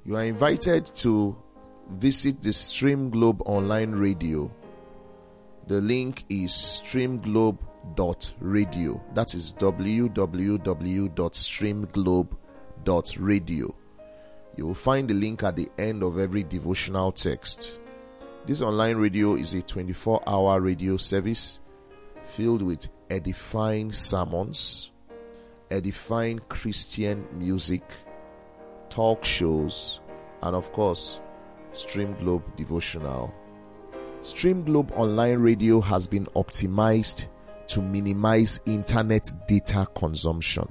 You are invited to visit the Stream Globe online radio. The link is streamglobe.radio. That is www.streamglobe.radio. You will find the link at the end of every devotional text. This online radio is a 24-hour radio service filled with edifying sermons, edifying Christian music, talk shows, and of course, Stream Globe devotional. Stream Globe online radio has been optimized to minimize internet data consumption.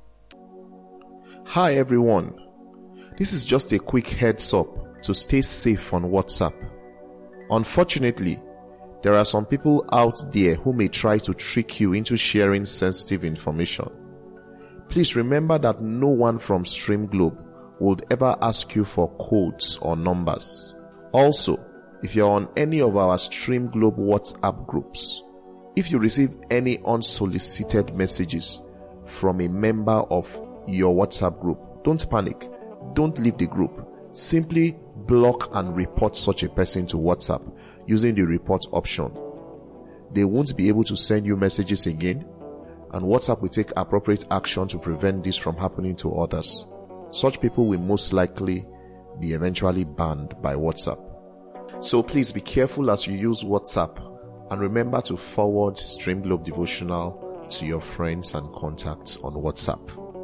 Hi everyone, this is just a quick heads up to stay safe on WhatsApp. Unfortunately, there are some people out there who may try to trick you into sharing sensitive information. Please remember that no one from Stream Globe would ever ask you for codes or numbers. Also, if you're on any of our Stream Globe WhatsApp groups, if you receive any unsolicited messages from a member of your WhatsApp group, don't panic. Don't leave the group. Simply block and report such a person to WhatsApp using the report option. They won't be able to send you messages again, and WhatsApp will take appropriate action to prevent this from happening to others. Such people will most likely be eventually banned by WhatsApp. So please be careful as you use WhatsApp, and remember to forward Stream Globe devotional to your friends and contacts on WhatsApp.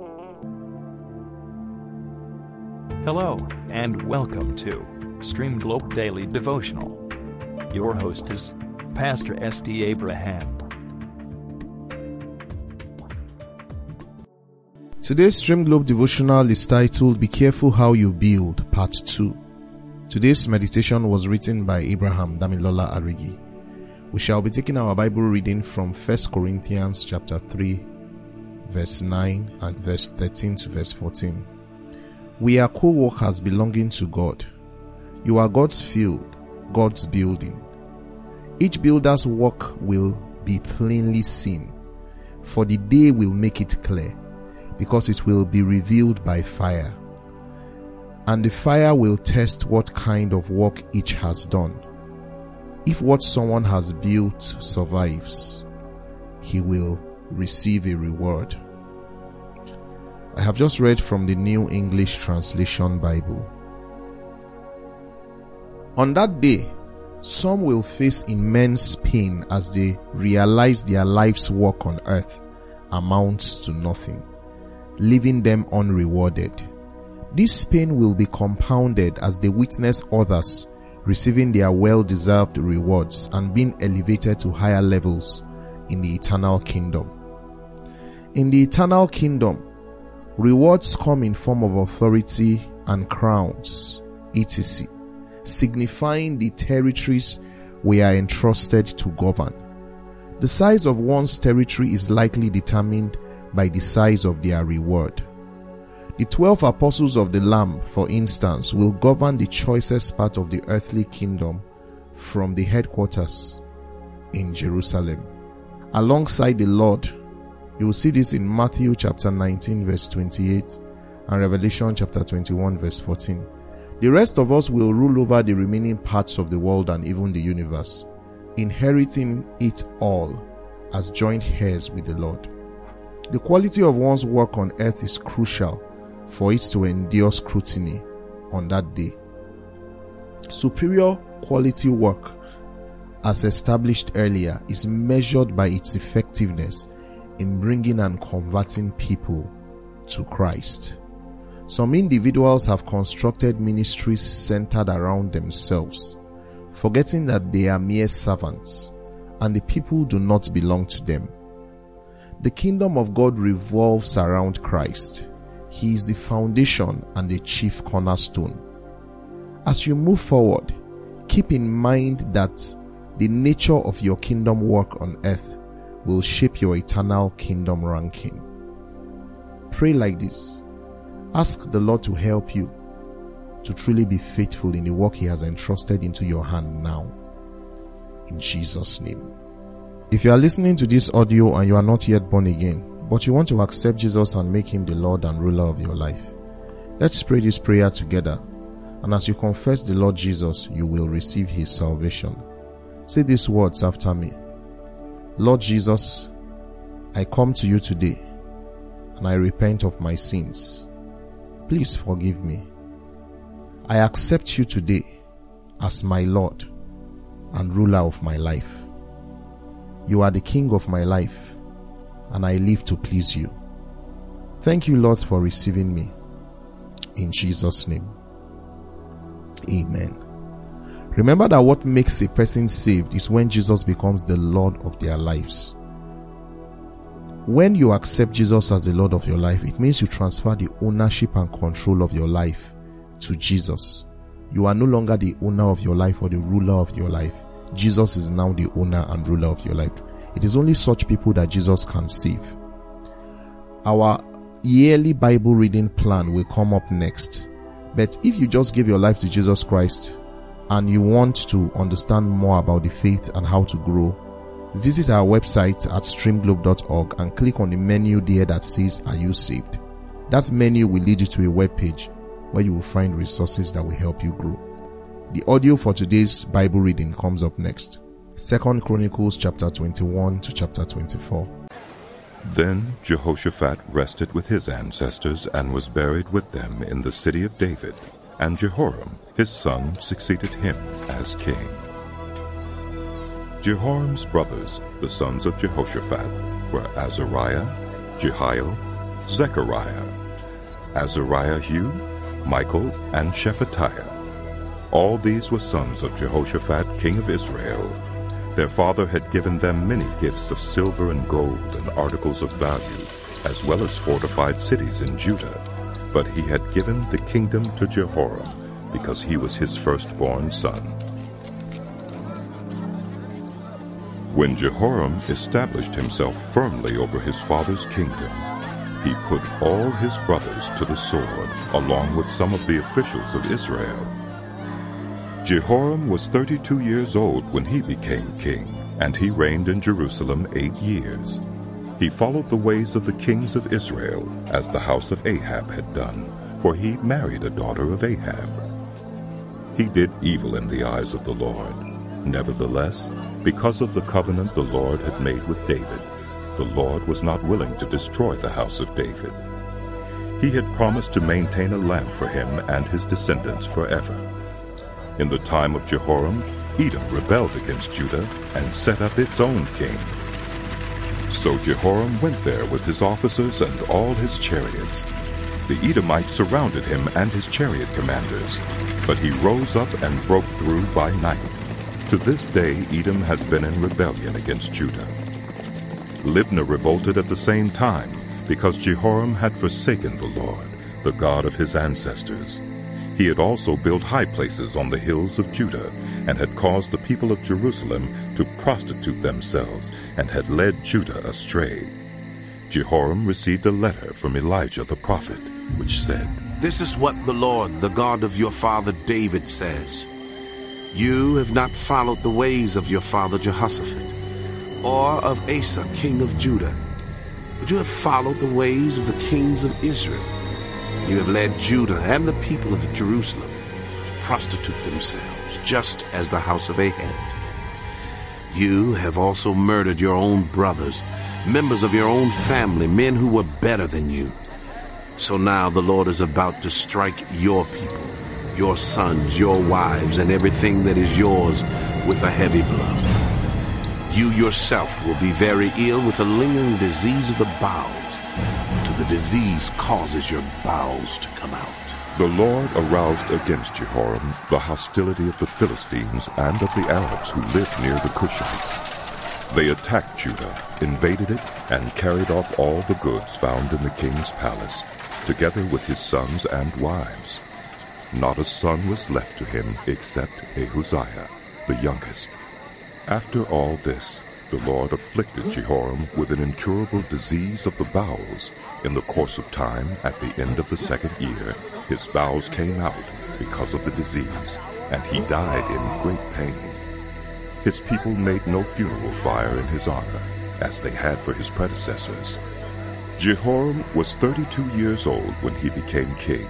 Hello, and welcome to Stream Globe Daily Devotional. Your host is Pastor S.D. Abraham. Today's Stream Globe devotional is titled Be Careful How You Build, Part 2. Today's meditation was written by Abraham Damilola Arigi. We shall be taking our Bible reading from 1 Corinthians chapter 3, verse 9 and verse 13 to verse 14. We are co-workers belonging to God. You are God's field, God's building. Each builder's work will be plainly seen, for the day will make it clear, because it will be revealed by fire. And the fire will test what kind of work each has done. If what someone has built survives, he will receive a reward. I have just read from the New English Translation Bible. On that day, some will face immense pain as they realize their life's work on earth amounts to nothing, leaving them unrewarded. This pain will be compounded as they witness others receiving their well-deserved rewards and being elevated to higher levels in the eternal kingdom. In the eternal kingdom, rewards come in form of authority and crowns, etc., signifying the territories we are entrusted to govern. The size of one's territory is likely determined by the size of their reward. The 12 apostles of the Lamb, for instance, will govern the choicest part of the earthly kingdom from the headquarters in Jerusalem. Alongside the Lord, you will see this in Matthew chapter 19 verse 28 and Revelation chapter 21 verse 14. The rest of us will rule over the remaining parts of the world and even the universe, inheriting it all as joint heirs with the Lord. The quality of one's work on earth is crucial for it to endure scrutiny on that day. Superior quality work, as established earlier, is measured by its effectiveness in bringing and converting people to Christ. Some individuals have constructed ministries centered around themselves, forgetting that they are mere servants and the people do not belong to them. The kingdom of God revolves around Christ. He is the foundation and the chief cornerstone. As you move forward, keep in mind that the nature of your kingdom work on earth will shape your eternal kingdom ranking. Pray like this. Ask the Lord to help you to truly be faithful in the work He has entrusted into your hand now. In Jesus' name. If you are listening to this audio and you are not yet born again, but you want to accept Jesus and make Him the Lord and ruler of your life, let's pray this prayer together And as you confess the Lord Jesus, you will receive his salvation. Say these words after me. Lord Jesus, I come to you today and I repent of my sins. Please forgive me. I accept you today as my Lord and ruler of my life. You are the King of my life, and I live to please you. Thank you, Lord, for receiving me. In Jesus' name. Amen. Remember that what makes a person saved is when Jesus becomes the Lord of their lives. When you accept Jesus as the Lord of your life, it means you transfer the ownership and control of your life to Jesus. You are no longer the owner of your life or the ruler of your life. Jesus is now the owner and ruler of your life. It is only such people that Jesus can save. Our yearly Bible reading plan will come up next. But if you just give your life to Jesus Christ and you want to understand more about the faith and how to grow, visit our website at streamglobe.org and click on the menu there that says, "Are you saved?" That menu will lead you to a web page where you will find resources that will help you grow. The audio for today's Bible reading comes up next. 2 Chronicles chapter 21 to chapter 24. Then Jehoshaphat rested with his ancestors and was buried with them in the city of David, and Jehoram his son succeeded him as king. Jehoram's brothers, the sons of Jehoshaphat, were Azariah, Jehiel, Zechariah, Azariahu, Michael, and Shephatiah. All these were sons of Jehoshaphat, king of Israel. Their father had given them many gifts of silver and gold and articles of value, as well as fortified cities in Judah. But he had given the kingdom to Jehoram, because he was his firstborn son. When Jehoram established himself firmly over his father's kingdom, he put all his brothers to the sword, along with some of the officials of Israel. Jehoram was 32 years old when he became king, and he reigned in Jerusalem 8 years. He followed the ways of the kings of Israel, as the house of Ahab had done, for he married a daughter of Ahab. He did evil in the eyes of the Lord. Nevertheless, because of the covenant the Lord had made with David, the Lord was not willing to destroy the house of David. He had promised to maintain a lamp for him and his descendants forever. In the time of Jehoram, Edom rebelled against Judah and set up its own king. So Jehoram went there with his officers and all his chariots. The Edomites surrounded him and his chariot commanders, but he rose up and broke through by night. To this day Edom has been in rebellion against Judah. Libnah revolted at the same time, because Jehoram had forsaken the Lord, the God of his ancestors. He had also built high places on the hills of Judah, and had caused the people of Jerusalem to prostitute themselves, and had led Judah astray. Jehoram received a letter from Elijah the prophet, which said, "This is what the Lord, the God of your father David, says. You have not followed the ways of your father Jehoshaphat, or of Asa, king of Judah, but you have followed the ways of the kings of Israel. You have led Judah and the people of Jerusalem to prostitute themselves, just as the house of Ahab did. You have also murdered your own brothers, members of your own family, men who were better than you. So now the Lord is about to strike your people, your sons, your wives, and everything that is yours with a heavy blow. You yourself will be very ill with a lingering disease of the bowels, until the disease causes your bowels to come out." The Lord aroused against Jehoram the hostility of the Philistines and of the Arabs who lived near the Cushites. They attacked Judah, invaded it, and carried off all the goods found in the king's palace, together with his sons and wives. Not a son was left to him except Ahaziah, the youngest. After all this, the Lord afflicted Jehoram with an incurable disease of the bowels. In the course of time, at the end of the 2nd year, his bowels came out because of the disease, and he died in great pain. His people made no funeral fire in his honor, as they had for his predecessors. Jehoram was 32 years old when he became king,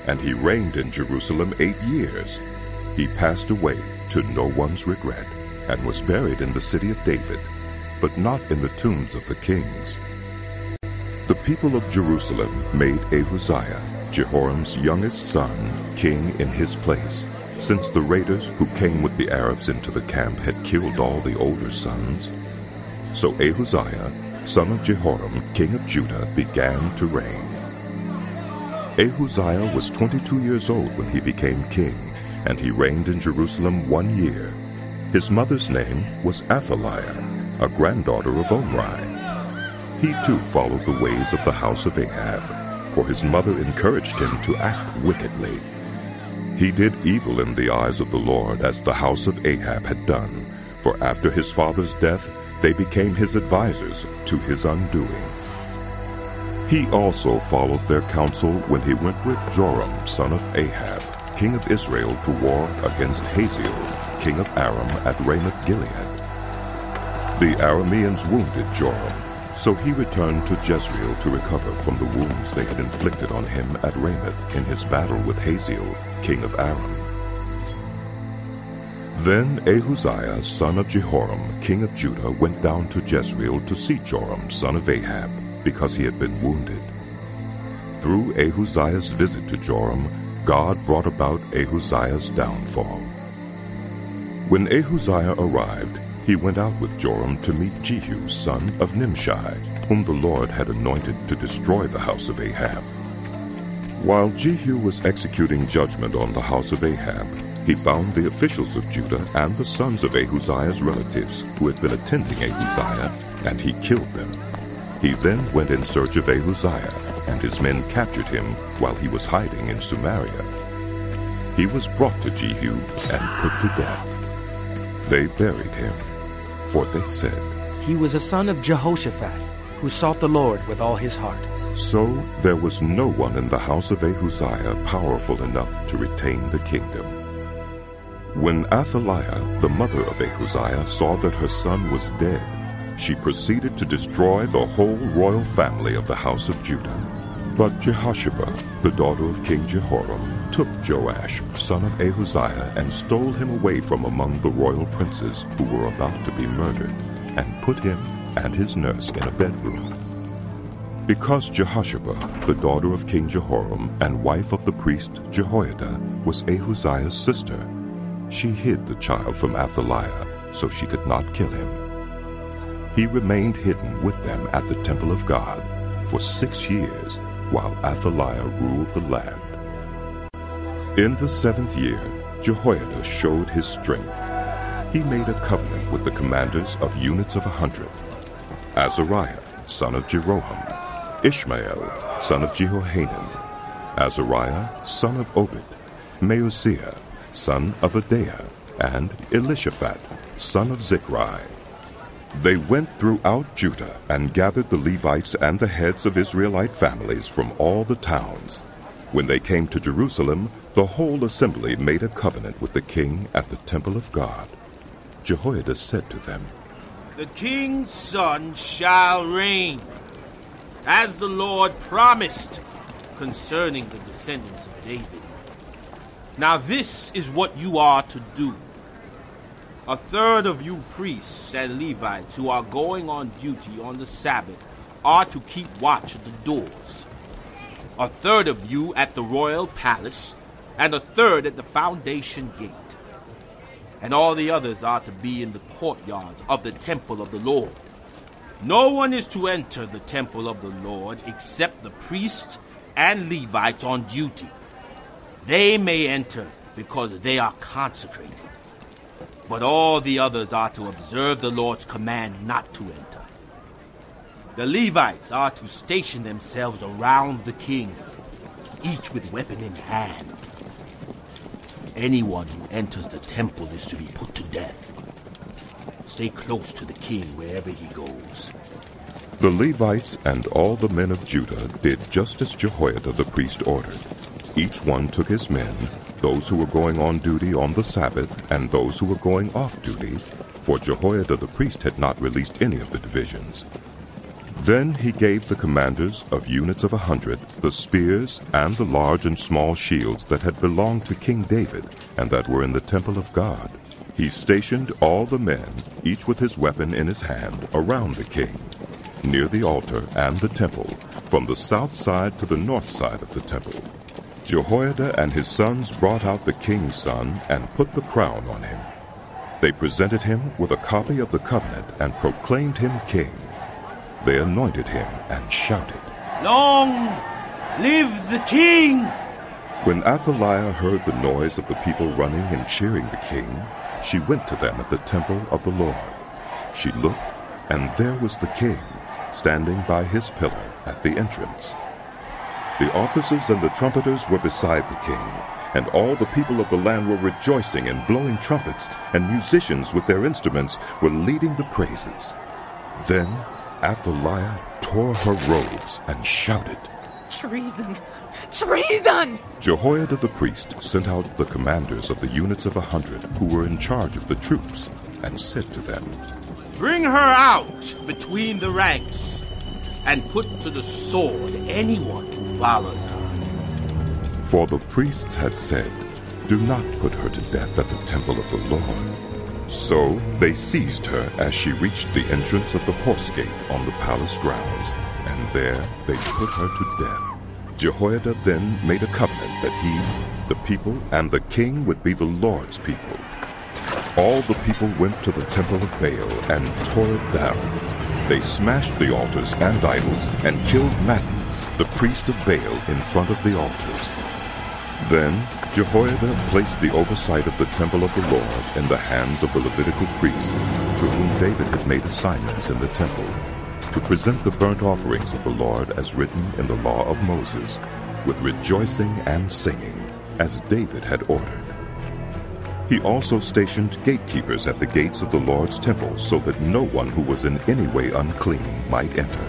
and he reigned in Jerusalem 8 years. He passed away to no one's regret, and was buried in the city of David, but not in the tombs of the kings. The people of Jerusalem made Ahaziah, Jehoram's youngest son, king in his place, since the raiders who came with the Arabs into the camp had killed all the older sons. So Ahaziah, son of Jehoram, king of Judah, began to reign. Ahaziah was 22 years old when he became king, and he reigned in Jerusalem 1 year. His mother's name was Athaliah, a granddaughter of Omri. He too followed the ways of the house of Ahab, for his mother encouraged him to act wickedly. He did evil in the eyes of the Lord, as the house of Ahab had done, for after his father's death they became his advisers to his undoing. He also followed their counsel when he went with Joram, son of Ahab, king of Israel, to war against Hazael, king of Aram, at Ramoth-Gilead. The Arameans wounded Joram, so he returned to Jezreel to recover from the wounds they had inflicted on him at Ramoth in his battle with Hazael, king of Aram. Then Ahaziah, son of Jehoram, king of Judah, went down to Jezreel to see Joram, son of Ahab, because he had been wounded. Through Ahaziah's visit to Joram, God brought about Ahaziah's downfall. When Ahaziah arrived, he went out with Joram to meet Jehu, son of Nimshi, whom the Lord had anointed to destroy the house of Ahab. While Jehu was executing judgment on the house of Ahab, he found the officials of Judah and the sons of Ahaziah's relatives who had been attending Ahaziah, and he killed them. He then went in search of Ahaziah, and his men captured him while he was hiding in Samaria. He was brought to Jehu and put to death. They buried him, for they said, "He was a son of Jehoshaphat, who sought the Lord with all his heart." So there was no one in the house of Ahaziah powerful enough to retain the kingdom. When Athaliah, the mother of Ahaziah, saw that her son was dead, she proceeded to destroy the whole royal family of the house of Judah. But Jehosheba, the daughter of King Jehoram, took Joash, son of Ahaziah, and stole him away from among the royal princes who were about to be murdered, and put him and his nurse in a bedroom. Because Jehosheba, the daughter of King Jehoram and wife of the priest Jehoiada, was Ahaziah's sister, she hid the child from Athaliah so she could not kill him. He remained hidden with them at the temple of God for 6 years, while Athaliah ruled the land. In the 7th year, Jehoiada showed his strength. He made a covenant with the commanders of units of 100, Azariah, son of Jeroham, Ishmael, son of Jehohanan, Azariah, son of Obed, Maaseiah, son of Adaiah, and Elishaphat, son of Zichri. They went throughout Judah and gathered the Levites and the heads of Israelite families from all the towns. When they came to Jerusalem, the whole assembly made a covenant with the king at the temple of God. Jehoiada said to them, "The king's son shall reign, as the Lord promised concerning the descendants of David. Now this is what you are to do. A third of you priests and Levites who are going on duty on the Sabbath are to keep watch at the doors. A third of you at the royal palace, and a third at the foundation gate. And all the others are to be in the courtyards of the temple of the Lord. No one is to enter the temple of the Lord except the priests and Levites on duty. They may enter because they are consecrated. But all the others are to observe the Lord's command not to enter. The Levites are to station themselves around the king, each with weapon in hand. Anyone who enters the temple is to be put to death. Stay close to the king wherever he goes." The Levites and all the men of Judah did just as Jehoiada the priest ordered. Each one took his men, those who were going on duty on the Sabbath and those who were going off duty, for Jehoiada the priest had not released any of the divisions. Then he gave the commanders of units of 100 the spears and the large and small shields that had belonged to King David and that were in the temple of God. He stationed all the men, each with his weapon in his hand, around the king, near the altar and the temple, from the south side to the north side of the temple. Jehoiada and his sons brought out the king's son and put the crown on him. They presented him with a copy of the covenant and proclaimed him king. They anointed him and shouted, "Long live the king!" When Athaliah heard the noise of the people running and cheering the king, she went to them at the temple of the Lord. She looked, and there was the king, standing by his pillar at the entrance. The officers and the trumpeters were beside the king, and all the people of the land were rejoicing and blowing trumpets, and musicians with their instruments were leading the praises. Then Athaliah tore her robes and shouted, "Treason! Treason!" Jehoiada the priest sent out the commanders of the units of 100 who were in charge of the troops, and said to them, "Bring her out between the ranks, and put to the sword anyone who follows her." For the priests had said, "Do not put her to death at the temple of the Lord." So they seized her as she reached the entrance of the horse gate on the palace grounds, and there they put her to death. Jehoiada then made a covenant that he, the people, and the king would be the Lord's people. All the people went to the temple of Baal and tore it down. They smashed the altars and idols and killed Mattan, the priest of Baal, in front of the altars. Then Jehoiada placed the oversight of the temple of the Lord in the hands of the Levitical priests, to whom David had made assignments in the temple, to present the burnt offerings of the Lord as written in the law of Moses, with rejoicing and singing, as David had ordered. He also stationed gatekeepers at the gates of the Lord's temple, so that no one who was in any way unclean might enter.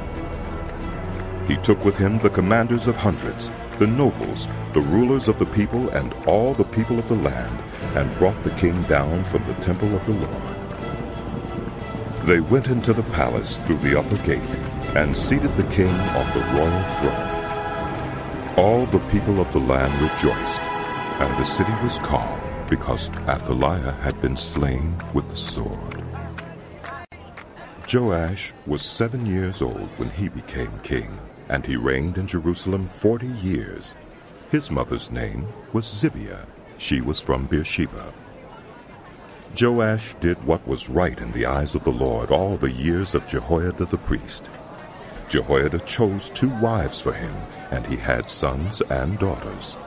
He took with him the commanders of hundreds, the nobles, the rulers of the people, and all the people of the land, and brought the king down from the temple of the Lord. They went into the palace through the upper gate, and seated the king on the royal throne. All the people of the land rejoiced, and the city was calm, because Athaliah had been slain with the sword. Joash was 7 years old when he became king, and he reigned in Jerusalem 40 years. His mother's name was Zibiah. She was from Beersheba. Joash did what was right in the eyes of the Lord all the years of Jehoiada the priest. Jehoiada chose 2 wives for him, and he had sons and daughters.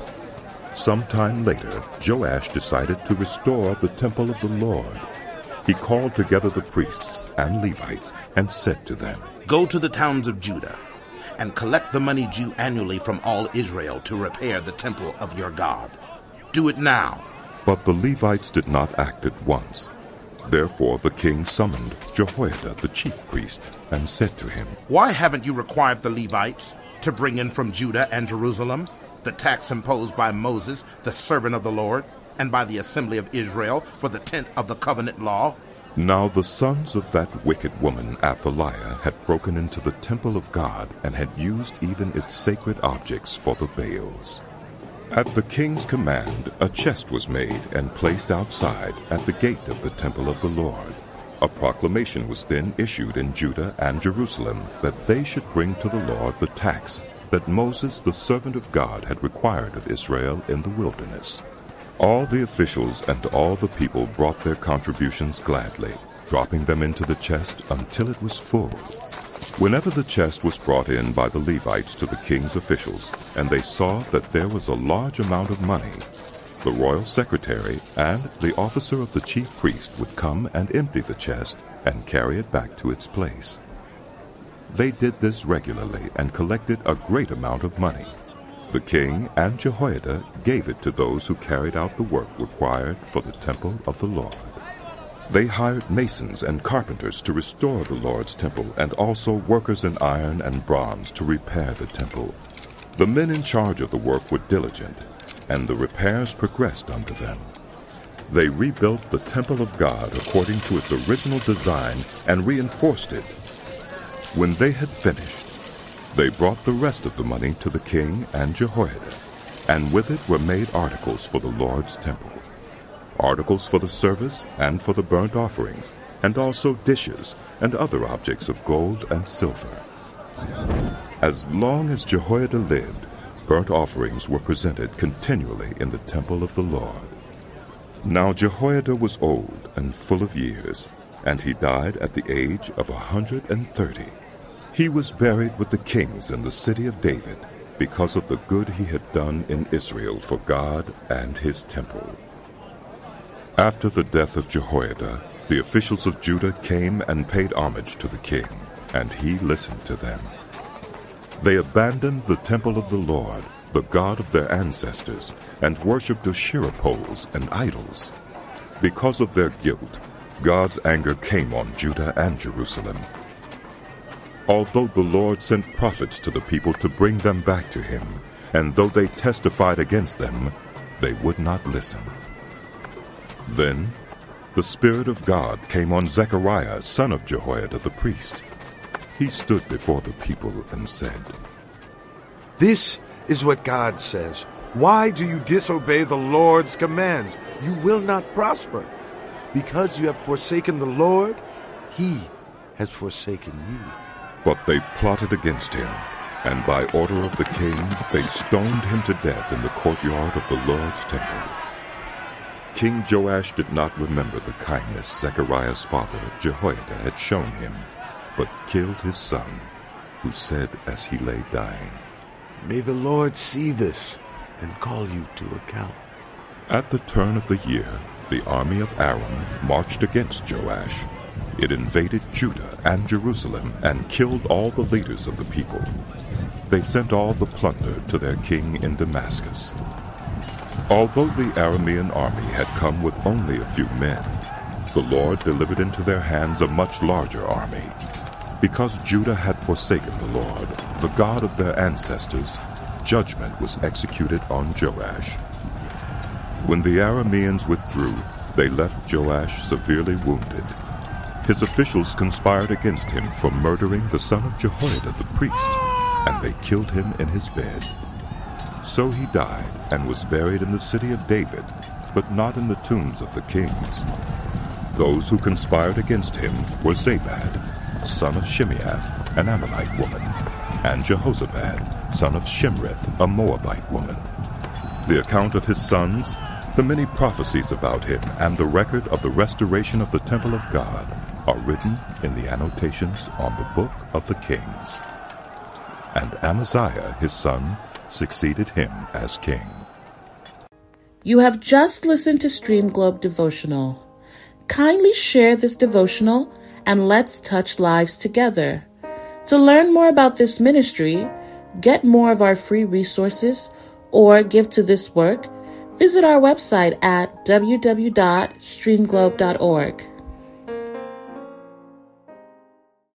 Sometime later, Joash decided to restore the temple of the Lord. He called together the priests and Levites and said to them, "Go to the towns of Judah and collect the money due annually from all Israel to repair the temple of your God. Do it now." But the Levites did not act at once. Therefore the king summoned Jehoiada the chief priest and said to him, "Why haven't you required the Levites to bring in from Judah and Jerusalem the tax imposed by Moses, the servant of the Lord, and by the assembly of Israel for the tent of the covenant law?" Now the sons of that wicked woman Athaliah had broken into the temple of God and had used even its sacred objects for the Baals. At the king's command, a chest was made and placed outside at the gate of the temple of the Lord. A proclamation was then issued in Judah and Jerusalem that they should bring to the Lord the tax that Moses, the servant of God, had required of Israel in the wilderness. All the officials and all the people brought their contributions gladly, dropping them into the chest until it was full. Whenever the chest was brought in by the Levites to the king's officials, and they saw that there was a large amount of money, the royal secretary and the officer of the chief priest would come and empty the chest and carry it back to its place. They did this regularly and collected a great amount of money. The king and Jehoiada gave it to those who carried out the work required for the temple of the Lord. They hired masons and carpenters to restore the Lord's temple, and also workers in iron and bronze to repair the temple. The men in charge of the work were diligent, and the repairs progressed under them. They rebuilt the temple of God according to its original design and reinforced it. When they had finished, they brought the rest of the money to the king and Jehoiada, and with it were made articles for the Lord's temple, articles for the service and for the burnt offerings, and also dishes and other objects of gold and silver. As long as Jehoiada lived, burnt offerings were presented continually in the temple of the Lord. Now Jehoiada was old and full of years, and he died at the age of 130. He was buried with the kings in the city of David, because of the good he had done in Israel for God and his temple. After the death of Jehoiada, the officials of Judah came and paid homage to the king, and he listened to them. They abandoned the temple of the Lord, the God of their ancestors, and worshipped Asherah poles and idols. Because of their guilt, God's anger came on Judah and Jerusalem. Although the Lord sent prophets to the people to bring them back to him, and though they testified against them, they would not listen. Then the Spirit of God came on Zechariah, son of Jehoiada the priest. He stood before the people and said, "This is what God says. Why do you disobey the Lord's commands? You will not prosper. Because you have forsaken the Lord, he has forsaken you." But they plotted against him, and by order of the king they stoned him to death in the courtyard of the Lord's temple. King Joash did not remember the kindness Zechariah's father Jehoiada had shown him, but killed his son, who said as he lay dying, "May the Lord see this and call you to account." At the turn of the year, the army of Aram marched against Joash. It invaded Judah and Jerusalem and killed all the leaders of the people. They sent all the plunder to their king in Damascus. Although the Aramean army had come with only a few men, the Lord delivered into their hands a much larger army. Because Judah had forsaken the Lord, the God of their ancestors, judgment was executed on Joash. When the Arameans withdrew, they left Joash severely wounded. His officials conspired against him for murdering the son of Jehoiada the priest, and they killed him in his bed. So he died and was buried in the city of David, but not in the tombs of the kings. Those who conspired against him were Zabad, son of Shimeath, an Ammonite woman, and Jehozabad, son of Shimrith, a Moabite woman. The account of his sons, the many prophecies about him, and the record of the restoration of the temple of God are written in the annotations on the book of the Kings. And Amaziah, his son, succeeded him as king. You have just listened to Stream Globe Devotional. Kindly share this devotional and let's touch lives together. To learn more about this ministry, get more of our free resources, or give to this work, visit our website at www.streamglobe.org.